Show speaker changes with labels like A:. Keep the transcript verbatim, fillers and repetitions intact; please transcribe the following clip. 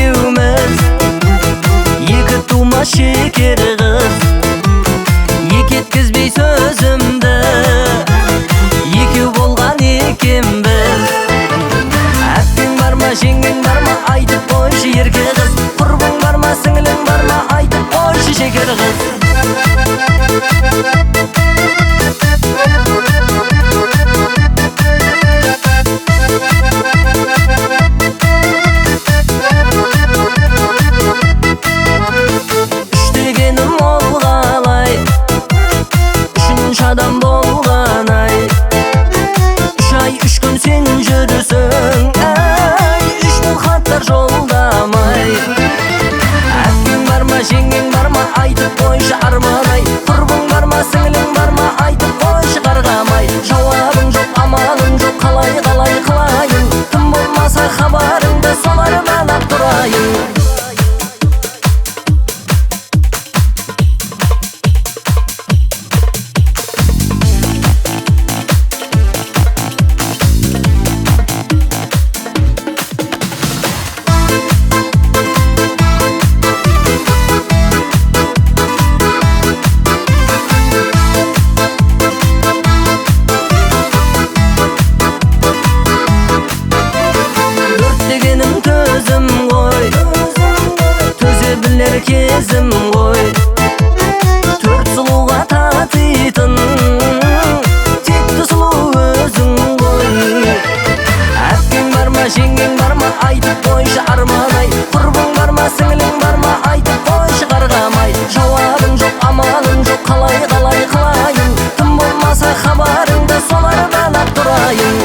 A: екеуміз, екі тума шекер қыз. Екі еткізбей сөзімді, екеу болған екенбіз. Әпкең бар ма, жеңгең бар ма, айтып қойшы ерке қыз. Құрбың бар ма, сіңілің бар ма, айтып қойшы шекер қыз. Адам болған ай, үш ай үш күн сен жүрсің, әй, үш мың хаттар жолдамай. Әпкең бар ма, жеңгең бар ма, айтып қойшы арман ай. Құрбың бар ма, сіңілің бар ма, айтып қойшы қарғамай. Жауабың жоқ, амалың жоқ, қалай қалай қылайын. Кім болмаса хабарыңды солардан ақ тұрайын. Төзім ғой, төзе білер кезім ғой. Төрт сұлуға татитын, текті сұлу өзің ғой. Әпкең бар ма, жеңгең бар ма, айтып қойшы арман ай. Құрбың бар ма, сіңілің бар ма, айтып қойшы қарғамай. Жауабың жоқ, амалың жоқ, қалай қалай қылайын. Кім болмаса хабарыңды солардан ақ тұрайын.